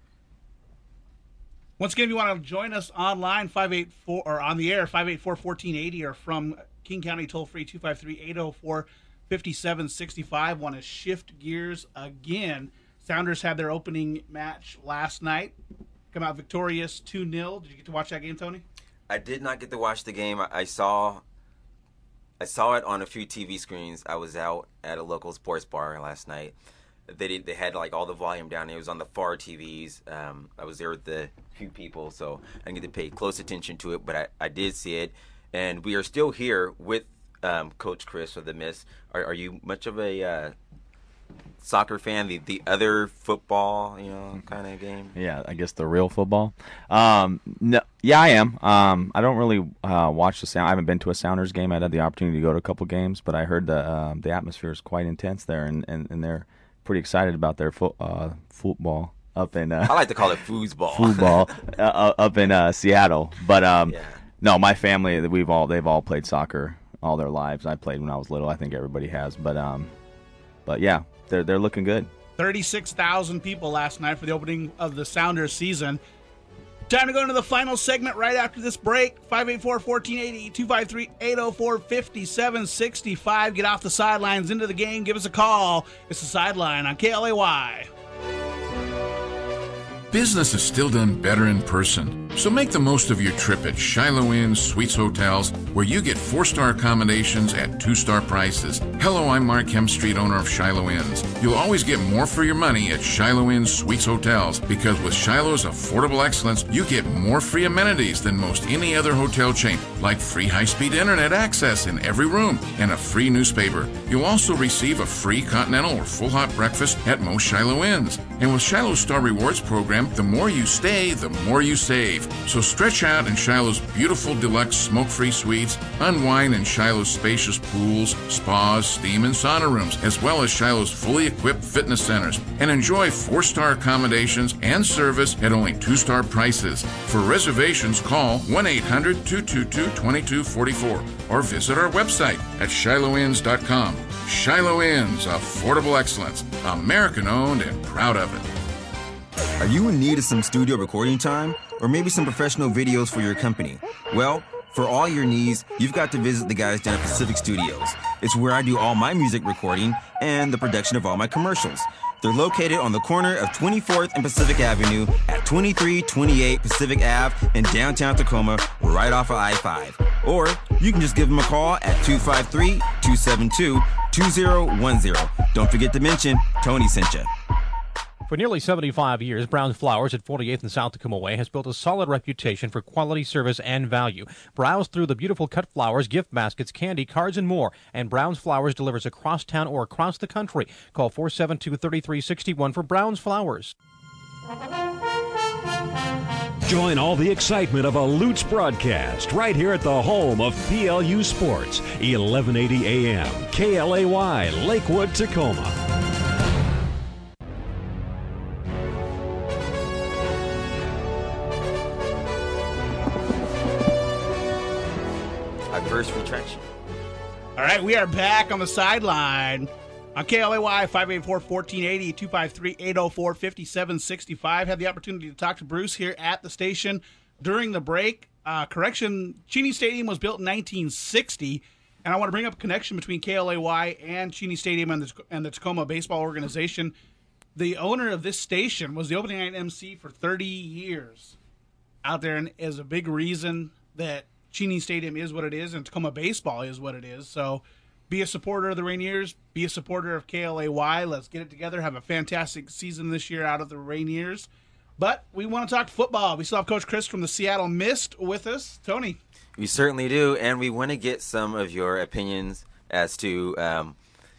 once again, if you want to join us online, five eight four or on the air, five eight four, one four eight zero, or from King County toll free two five three, eight zero four, five seven six five. Want to shift gears again? Sounders had their opening match last night, come out victorious two nil. Did you get to watch that game, Tony? I did not get to watch the game. I saw. I saw it on a few T V screens. I was out at a local sports bar last night. They did, they had like all the volume down. It was on the far T Vs. Um, I was there with the few people, so I didn't get to pay close attention to it, but I, I did see it. And we are still here with um, Coach Chris of the Miss. Are, are you much of a uh, soccer fan? The the other football, you know, kind of game? Yeah, I guess the real football. Um, no, yeah, I am. Um, I don't really uh, watch the sound. I haven't been to a Sounders game. I had the opportunity to go to a couple games, but I heard the um, the atmosphere is quite intense there, and, and, and they're pretty excited about their fo- uh, football up in. Uh, I like to call it foosball. Football uh, up in uh, Seattle, but um, yeah. no, my family we've all they've all played soccer all their lives. I played when I was little. I think everybody has, but um, but yeah, they're they're looking good. thirty-six thousand people last night for the opening of the Sounders season. Time to go into the final segment right after this break. five eight four, one four eight zero, two five three, eight zero four, five seven six five. Get off the sidelines, into the game. Give us a call. It's the Sideline on K L A Y. Business is still done better in person, so make the most of your trip at Shiloh Inn Suites Hotels, where you get four-star accommodations at two-star prices. Hello, I'm Mark Hemstreet, owner of Shiloh Inns. You'll always get more for your money at Shiloh Inn Suites Hotels, because with Shiloh's affordable excellence, you get more free amenities than most any other hotel chain, like free high-speed internet access in every room and a free newspaper. You'll also receive a free continental or full hot breakfast at most Shiloh Inns. And with Shiloh's Star Rewards program, the more you stay, the more you save. So stretch out in Shiloh's beautiful deluxe smoke-free suites, unwind in Shiloh's spacious pools, spas, steam, and sauna rooms, as well as Shiloh's fully equipped fitness centers, and enjoy four-star accommodations and service at only two-star prices. For reservations, call one eight hundred, two two two, two two four four or visit our website at shiloh inns dot com. Shiloh Inns, affordable excellence, American-owned and proud of it. Are you in need of some studio recording time? Or maybe some professional videos for your company? Well, for all your needs, you've got to visit the guys down at Pacific Studios. It's where I do all my music recording and the production of all my commercials. They're located on the corner of twenty-fourth and Pacific Avenue at twenty-three twenty-eight Pacific Avenue in downtown Tacoma, right off of I five. Or you can just give them a call at two five three, two seven two, two zero one zero. Don't forget to mention Tony sent you. For nearly seventy-five years, Brown's Flowers at forty-eighth and South Tacoma Way has built a solid reputation for quality service and value. Browse through the beautiful cut flowers, gift baskets, candy, cards, and more. And Brown's Flowers delivers across town or across the country. Call four seven two, three three six one for Brown's Flowers. Join all the excitement of a Lutz broadcast right here at the home of P L U Sports, eleven eighty A M, K L A Y, Lakewood, Tacoma. First retrench. All right, we are back on the Sideline on K L A Y, five eight four, one four eight zero, two five three, eight zero four, five seven six five. Had the opportunity to talk to Bruce here at the station during the break. Uh, correction, Cheney Stadium was built in nineteen sixty, and I want to bring up a connection between K L A Y and Cheney Stadium and the, and the Tacoma Baseball Organization. The owner of this station was the opening night M C for thirty years out there, and is a big reason that Cheney Stadium is what it is, and Tacoma baseball is what it is. So be a supporter of the Rainiers. Be a supporter of K L A Y. Let's get it together. Have a fantastic season this year out of the Rainiers. But we want to talk football. We still have Coach Chris from the Seattle Mist with us. Tony. We certainly do, and we want to get some of your opinions as to um,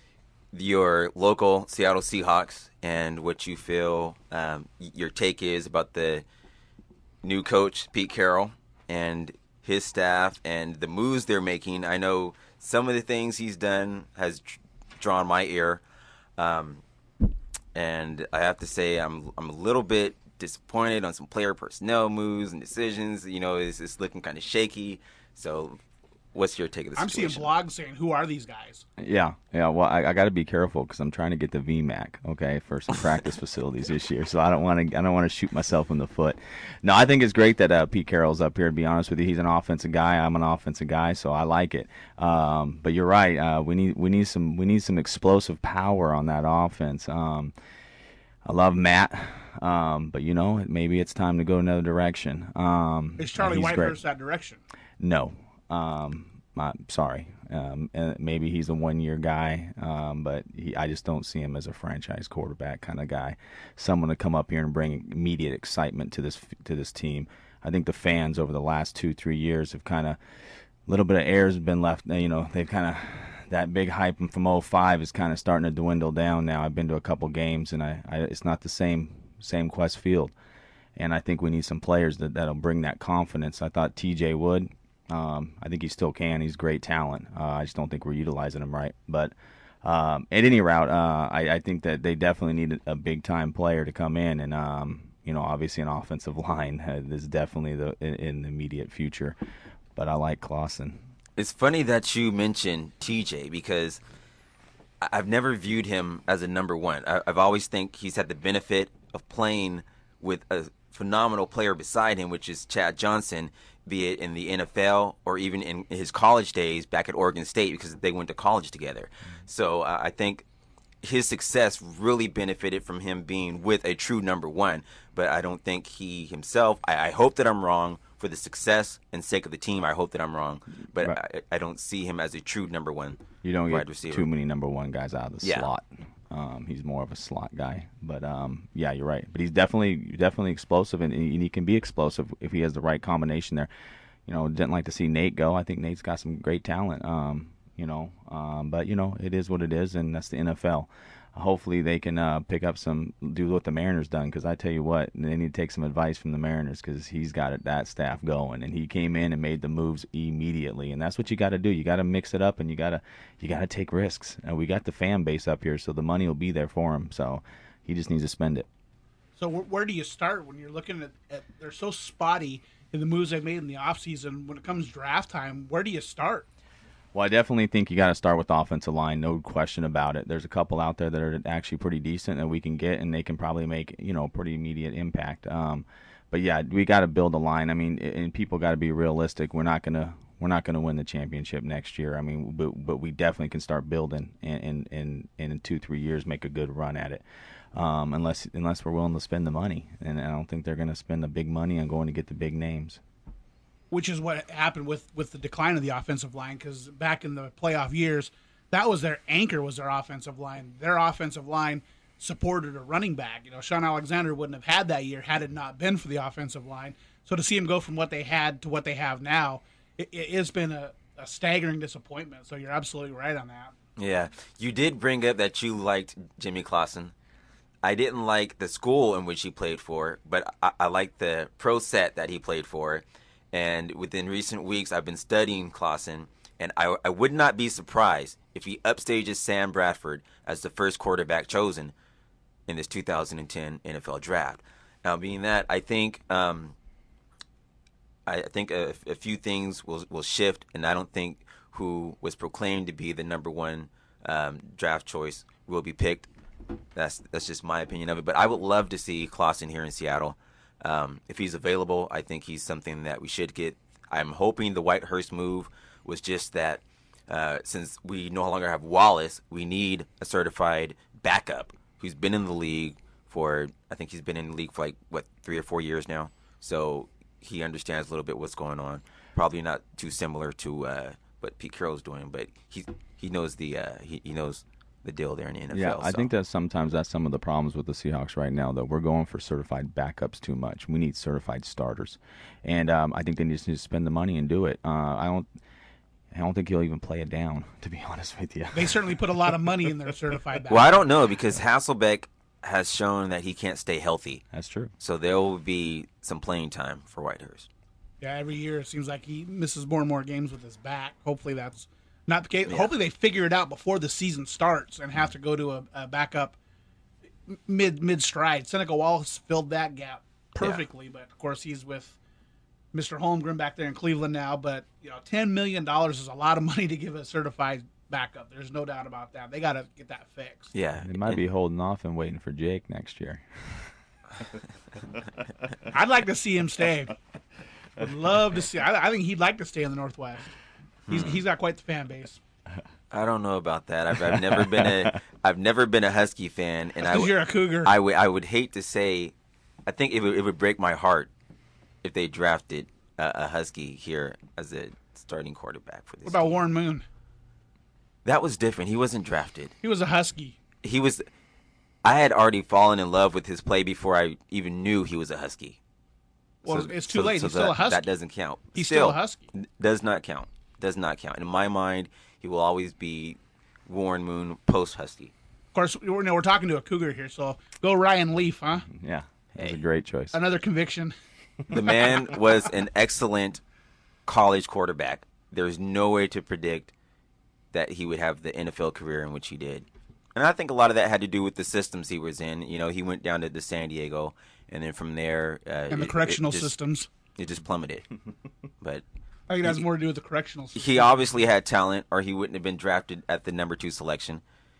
your local Seattle Seahawks and what you feel um, your take is about the new coach, Pete Carroll, and his staff and the moves they're making. I know some of the things he's done has drawn my ear, um, and I have to say I'm I'm a little bit disappointed on some player personnel moves and decisions. You know, it's, it's looking kind of shaky. So what's your take of the I'm situation? seeing blogs saying, who are these guys? Yeah, yeah. Well, I, I got to be careful because I'm trying to get the V MAC, okay, for some practice facilities this year. So I don't want to. I don't want to shoot myself in the foot. No, I think it's great that uh, Pete Carroll's up here. To be honest with you, he's an offensive guy. I'm an offensive guy, so I like it. Um, but you're right. Uh, we need we need some we need some explosive power on that offense. Um, I love Matt. Um, but you know, maybe it's time to go another direction. Um, Is Charlie he's Whitehurst great. that direction? No. Um, I'm sorry. Um, and maybe he's a one-year guy, um, but he, I just don't see him as a franchise quarterback kind of guy. Someone to come up here and bring immediate excitement to this to this team. I think the fans over the last two, three years have kind of a little bit of air has been left. You know, they've kind of that big hype from oh five is kind of starting to dwindle down now. I've been to a couple games, and I, I it's not the same same Quest Field. And I think we need some players that that'll bring that confidence. I thought T J would. Um, I think he still can. He's great talent. Uh, I just don't think we're utilizing him right. But um, at any route, uh, I, I think that they definitely need a, a big-time player to come in. And, um, you know, obviously an offensive line uh, is definitely the in, in the immediate future. But I like Clausen. It's funny that you mentioned T J because I've never viewed him as a number one. I, I've always think he's had the benefit of playing with a phenomenal player beside him, which is Chad Johnson, be it in the N F L or even in his college days back at Oregon State, because they went to college together. So uh, I think his success really benefited from him being with a true number one. But I don't think he himself, I, I hope that I'm wrong for the success and sake of the team. I hope that I'm wrong, but right. I, I don't see him as a true number one. You don't wide get receiver. Too many number one guys out of the yeah. slot. Um, he's more of a slot guy, but um, yeah, you're right. But he's definitely definitely explosive, and, and he can be explosive if he has the right combination there. You know, didn't like to see Nate go. I think Nate's got some great talent. Um, you know, um, but you know, it is what it is, and that's the N F L. Hopefully they can uh, pick up some, do what the Mariners done, because I tell you what, they need to take some advice from the Mariners, because he's got it, that staff going, and he came in and made the moves immediately, and that's what you got to do. You got to mix it up, and you got to you got to take risks. And we got the fan base up here, so the money will be there for him. So he just needs to spend it. So where, where do you start when you're looking at, at they're so spotty in the moves they've made in the offseason? When it comes draft time, where do you start? Well, I definitely think you got to start with the offensive line, no question about it. There's a couple out there that are actually pretty decent that we can get, and they can probably make, you know, pretty immediate impact. Um, but yeah, we got to build a line. I mean, and people got to be realistic. We're not gonna we're not gonna win the championship next year. I mean, but but we definitely can start building, and and and, and in two three years make a good run at it. Um, unless unless we're willing to spend the money, and I don't think they're going to spend the big money on going to get the big names. Which is what happened with, with the decline of the offensive line, because back in the playoff years, that was their anchor, was their offensive line. Their offensive line supported a running back. You know, Sean Alexander wouldn't have had that year had it not been for the offensive line. So to see him go from what they had to what they have now, it, it has been a, a staggering disappointment. So you're absolutely right on that. Yeah. You did bring up that you liked Jimmy Clausen. I didn't like the school in which he played for, but I, I liked the pro set that he played for. And within recent weeks, I've been studying Clausen, and I, I would not be surprised if he upstages Sam Bradford as the first quarterback chosen in this two thousand ten N F L draft. Now, being that, I think um, I think a, a few things will will shift, and I don't think who was proclaimed to be the number one um, draft choice will be picked. That's that's just my opinion of it. But I would love to see Clausen here in Seattle. Um, if he's available, I think he's something that we should get. I'm hoping the Whitehurst move was just that uh, since we no longer have Wallace, we need a certified backup who's been in the league for, I think he's been in the league for like, what, three or four years now. So he understands a little bit what's going on. Probably not too similar to uh, what Pete Carroll's doing, but he he knows the uh, he, he knows the deal there in the N F L. Yeah, I so. think that sometimes that's some of the problems with the Seahawks right now, though. We're going for certified backups too much. We need certified starters. And um, I think they just need to spend the money and do it. Uh, I don't I don't think he'll even play it down, to be honest with you. They certainly put a lot of money in their certified backup. Well, I don't know, because Hasselbeck has shown that he can't stay healthy. That's true. So there will be some playing time for Whitehurst. Yeah, every year it seems like he misses more and more games with his back. Hopefully that's not the case. Yeah. Hopefully they figure it out before the season starts and have to go to a, a backup mid mid stride. Seneca Wallace filled that gap perfectly, yeah. But of course he's with Mister Holmgren back there in Cleveland now. But you know, ten million dollars is a lot of money to give a certified backup. There's no doubt about that. They got to get that fixed. Yeah, they might be holding off and waiting for Jake next year. I'd like to see him stay. Would love to see. I, I think he'd like to stay in the Northwest. He's he's got quite the fan base. I don't know about that. I've, I've never been a I've never been a Husky fan, and I w- you're a Cougar. I would I would hate to say, I think it would it would break my heart if they drafted a, a Husky here as a starting quarterback for this. What about team. Warren Moon? That was different. He wasn't drafted. He was a Husky. He was. I had already fallen in love with his play before I even knew he was a Husky. Well, so, it's too so, late. So He's that, still a Husky. That doesn't count. He's still, still a Husky. Does not count. Does not count. In my mind, he will always be Warren Moon post-Husky. Of course, we're, you know, we're talking to a Cougar here, so go Ryan Leaf, huh? Yeah, that's hey. a great choice. Another conviction. The man was an excellent college quarterback. There's no way to predict that he would have the N F L career in which he did. And I think a lot of that had to do with the systems he was in. You know, he went down to the San Diego, and then from there... Uh, and the it, correctional it just, systems. It just plummeted. But I think it has more to do with the correctional systems. He obviously had talent, or he wouldn't have been drafted at the number two selection.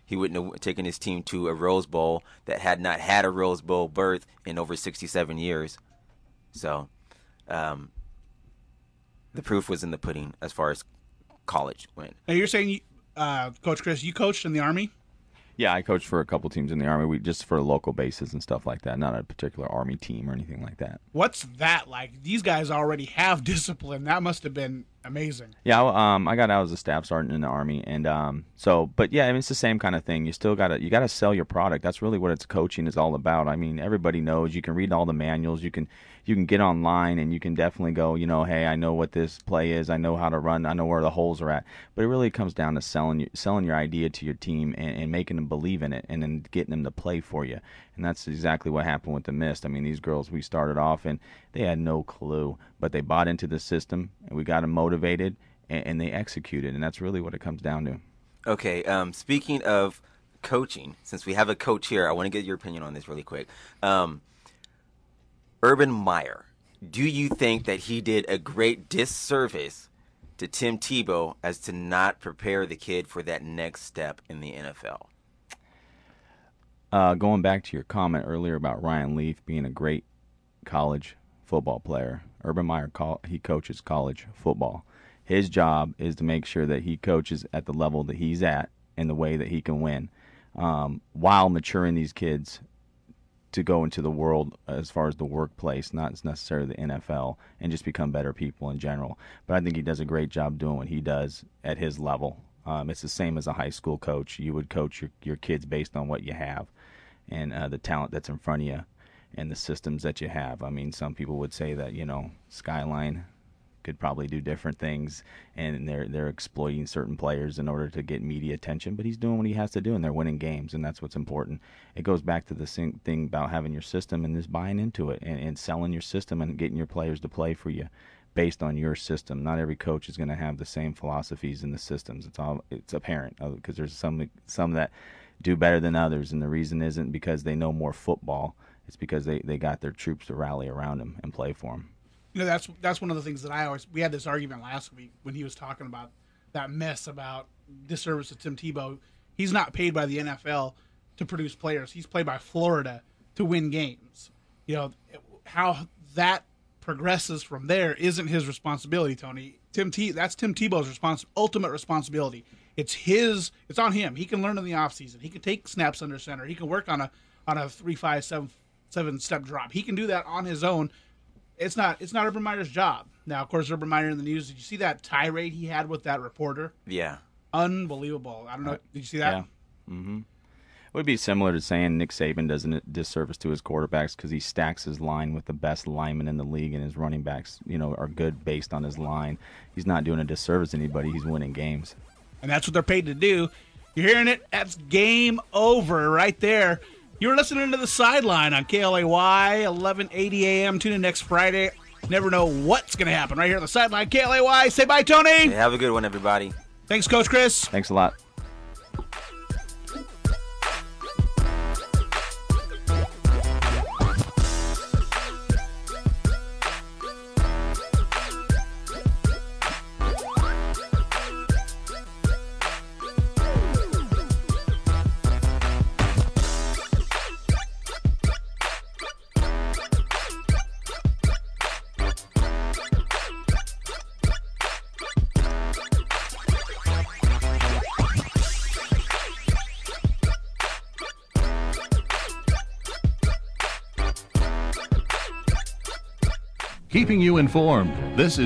he wouldn't have taken his team to a Rose Bowl that had not had a Rose Bowl berth in over sixty-seven years. So um, the proof was in the pudding as far as college went. Now you're saying, uh, Coach Chris, you coached in the Army? Yeah, I coached for a couple teams in the Army, we just for local bases and stuff like that, not a particular Army team or anything like that. What's that like? These guys already have discipline. That must have been amazing. Yeah, um, I got out as a staff sergeant in the Army, and um, so, but yeah, I mean, it's the same kind of thing. You still gotta, you gotta sell your product. That's really what it's coaching is all about. I mean, everybody knows. You can read all the manuals. You can, you can get online, and you can definitely go, you know, hey, I know what this play is. I know how to run. I know where the holes are at. But it really comes down to selling, you, selling your idea to your team and, and making them believe in it, and then getting them to play for you. And that's exactly what happened with the Mist. I mean, these girls, we started off, and they had no clue, but they bought into the system, and we got them motivated, and, and they executed, and that's really what it comes down to. Okay, um, speaking of coaching, since we have a coach here, I want to get your opinion on this really quick. Um, Urban Meyer, do you think that he did a great disservice to Tim Tebow as to not prepare the kid for that next step in the N F L? Uh, going back to your comment earlier about Ryan Leaf being a great college football player, Urban Meyer, call, he coaches college football. His job is to make sure that he coaches at the level that he's at and the way that he can win, um, while maturing these kids to go into the world as far as the workplace, not necessarily the N F L, and just become better people in general. But I think he does a great job doing what he does at his level. Um, it's the same as a high school coach. You would coach your, your kids based on what you have and uh, the talent that's in front of you and the systems that you have. I mean, some people would say that, you know, Skyline could probably do different things, and they're they're exploiting certain players in order to get media attention, but he's doing what he has to do, and they're winning games, and that's what's important. It goes back to the same thing about having your system and just buying into it and, and selling your system and getting your players to play for you based on your system. Not every coach is going to have the same philosophies in the systems. It's all it's apparent because there's some some that do better than others, and the reason isn't because they know more football. It's because they, they got their troops to rally around them and play for them. You know, that's that's one of the things that I always, we had this argument last week when he was talking about that mess about disservice to Tim Tebow. He's not paid by the N F L to produce players. He's paid by Florida to win games. You know, how that progresses from there isn't his responsibility, Tony. Tim T, that's Tim Tebow's respons- ultimate responsibility. It's his, it's on him. He can learn in the offseason. He can take snaps under center. He can work on a on a three, five, seven, seven step drop. He can do that on his own. It's not it's not Urban Meyer's job. Now, of course, Urban Meyer in the news. Did you see that tirade he had with that reporter? Yeah. Unbelievable. I don't know. Did you see that? Yeah. Mm-hmm. It would be similar to saying Nick Saban does a disservice to his quarterbacks because he stacks his line with the best linemen in the league, and his running backs, you know, are good based on his line. He's not doing a disservice to anybody. He's winning games. And that's what they're paid to do. You're hearing it? That's game over right there. You're listening to The Sideline on K L A Y, eleven eighty a.m. Tune in next Friday. Never know what's going to happen right here on The Sideline, K L A Y. Say bye, Tony. Hey, have a good one, everybody. Thanks, Coach Chris. Thanks a lot. Keeping you informed. This is